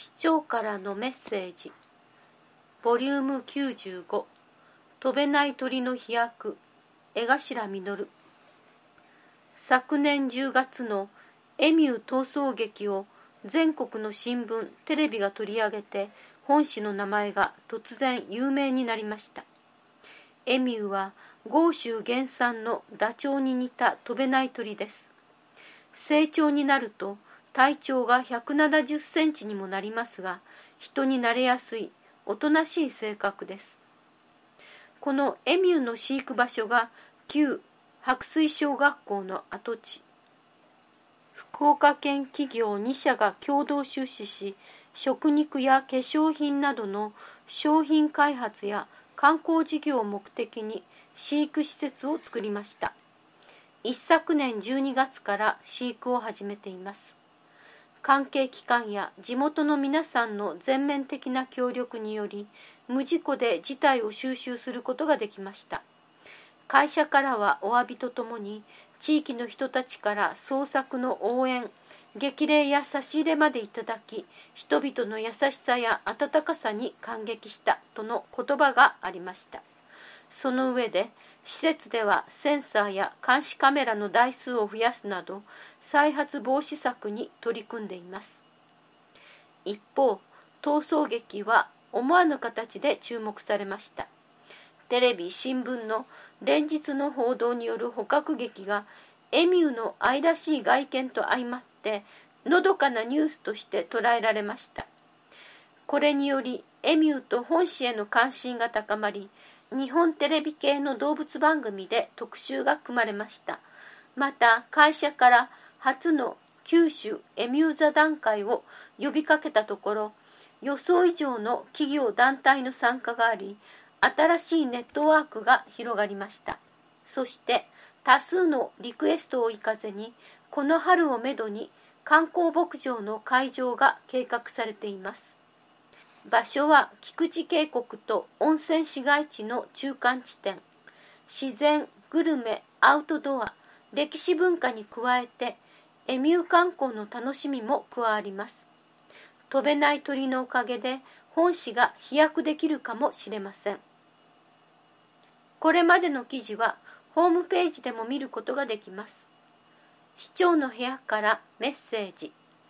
市長からのメッセージボリューム95飛べない鳥の飛躍江頭実。昨年10月のエミュー逃走劇を全国の新聞テレビが取り上げて本誌の名前が突然有名になりました。エミューは豪州原産のダチョウに似た飛べない鳥です。成長になると体長が170センチにもなりますが、人に慣れやすい、おとなしい性格です。このエミューの飼育場所が旧白水小学校の跡地。福岡県企業2社が共同出資し、食肉や化粧品などの商品開発や観光事業を目的に飼育施設を作りました。一昨年12月から飼育を始めています。関係機関や地元の皆さんの全面的な協力により、無事故で事態を収拾することができました。会社からはお詫びとともに、地域の人たちから捜索の応援、激励や差し入れまでいただき、人々の優しさや温かさに感激したとの言葉がありました。その上で、施設ではセンサーや監視カメラの台数を増やすなど再発防止策に取り組んでいます。一方、逃走劇は思わぬ形で注目されました。テレビ、新聞の連日の報道による捕獲劇がエミューの愛らしい外見と相まってのどかなニュースとして捉えられました。これによりエミューと本誌への関心が高まり、日本テレビ系の動物番組で特集が組まれました。また会社から初の九州エミュー座談会を呼びかけたところ、予想以上の企業団体の参加があり、新しいネットワークが広がりました。そして多数のリクエストを追い風に、この春をめどに観光牧場の開場が計画されています。場所は菊池渓谷と温泉市街地の中間地点。自然、グルメ、アウトドア、歴史文化に加えてエミュー観光の楽しみも加わります。飛べない鳥のおかげで本誌が飛躍できるかもしれません。これまでの記事はホームページでも見ることができます。市長の部屋からメッセージ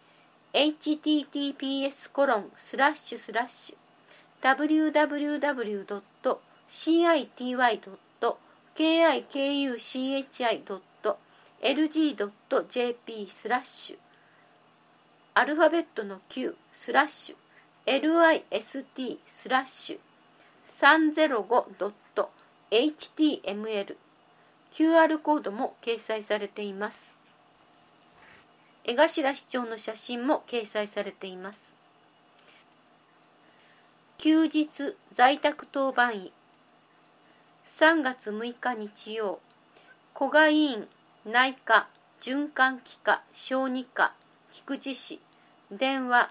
https://www.city.kikuchi.lg.jp/ アルファベットの Q/list/305.html QR コードも掲載されています。江頭市長の写真も掲載されています。休日在宅当番医3月6日日曜、古賀医院内科循環器科小児科菊池市電話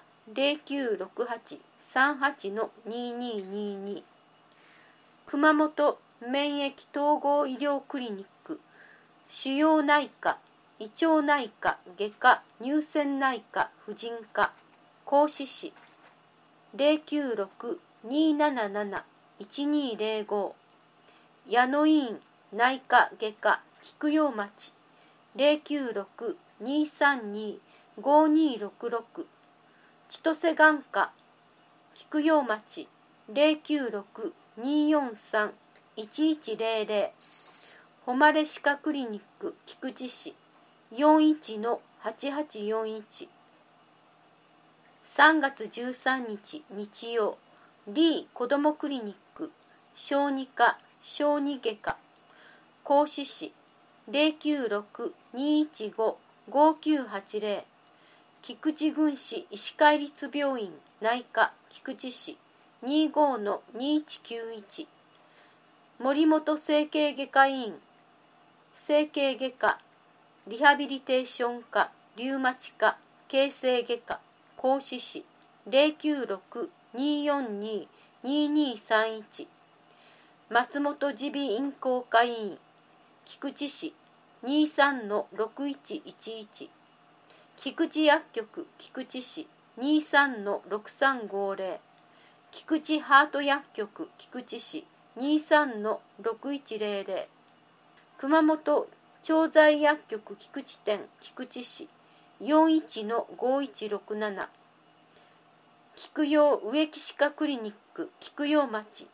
0968-38-2222 熊本免疫統合医療クリニック腫瘍内科胃腸内科外科乳腺内科婦人科合志市 096-277-1205 矢野医院内科外科菊陽町 096-232-5266 千歳眼科菊陽町 096-243-1100 誉歯科クリニック菊池市 41-8841 3月13日日曜、リー子どもクリニック小児科小児外科合志市 096-215-5980 菊池郡市医師会立病院内科菊池市 25-2191 森本整形外科医院整形外科リハビリテーション科リウマチ科形成外科合志市 096-242-2231 松本耳鼻咽喉科医院菊池市 23-6111 菊池薬局菊池市 23-6350、菊池ハート薬局菊池市 23-6100、熊本調剤薬局菊池店菊池市 41-5167、菊陽植木歯科クリニック菊陽町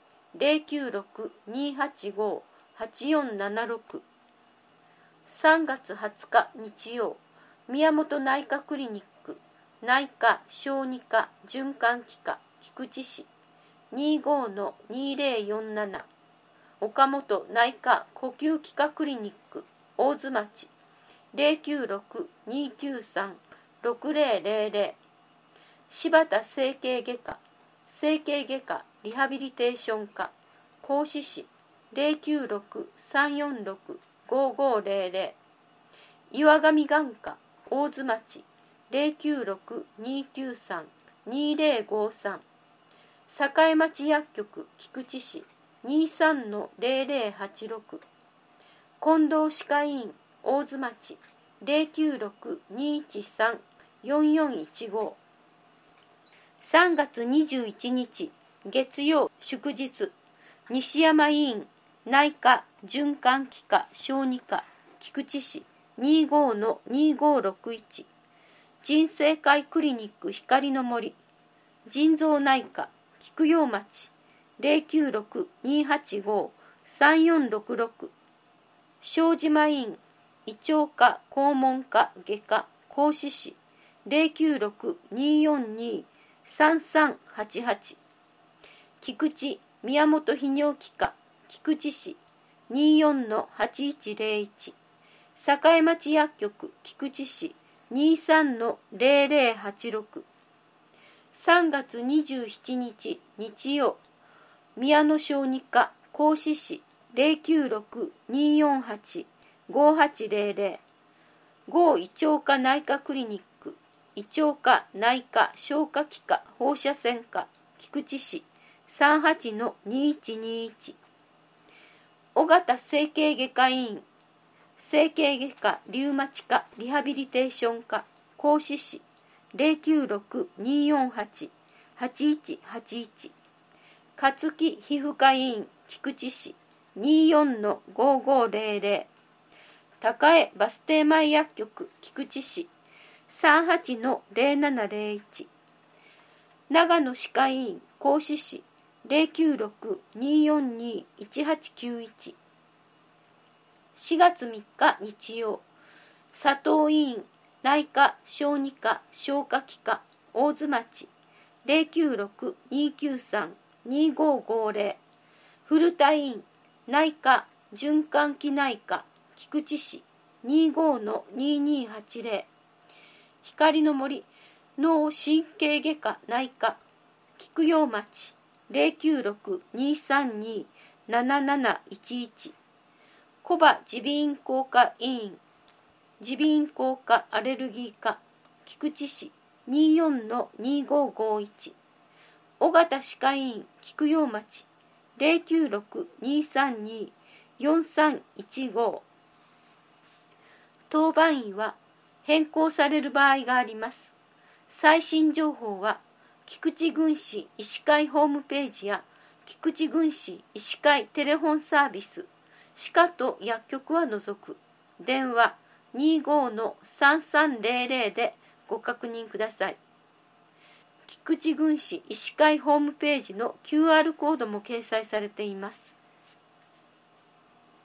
096-285-8476、3月20日日曜、宮本内科クリニック内科小児科循環器科菊池市 25-2047、岡本内科呼吸器科クリニック大津町 096-293-6000、柴田整形外科リハビリテーション科合志市 096-346-5500、岩上眼科大津町 096-293-2053、栄町薬局菊池市 23-0086、近藤歯科医院大津町 096-213-4415、3月21日月曜祝日、西山医院内科循環器科小児科菊池市 25-2561、人生会クリニック光の森腎臓内科菊陽町 096-285-3466、庄島医院胃腸科肛門科外科合志市 096-242-3388、菊池宮本泌尿器科菊池市 24-8101、栄町薬局菊池市 23-0086、3月27日日曜、宮野小児科合志市 096-248-5800、郷胃腸科内科クリニック胃腸科内科消化器科放射線科菊池市 38-2121、尾形整形外科医院整形外科リウマチ科リハビリテーション科合志市 096-248-8181、勝木皮膚科医院菊池市 24-5500、高江バス停前薬局菊池市 38-0701、長野歯科医院合志市 096-242-1891、4月3日日曜、佐藤医院内科小児科消化器科大津町 096-293-2550、古田医院内科循環器内科菊池市 25-2280、光の森脳神経外科内科菊陽町 096-232-7711、小葉耳鼻咽喉科医院耳鼻咽喉科アレルギー科菊池市 24-2551、尾形歯科医院菊陽町 096-232-4315。当番医は変更される場合があります。最新情報は菊池郡市医師会ホームページや菊池郡市医師会テレフォンサービス、歯科と薬局は除く電話 25-3300 でご確認ください。菊池郡市医師会ホームページの QR コードも掲載されています。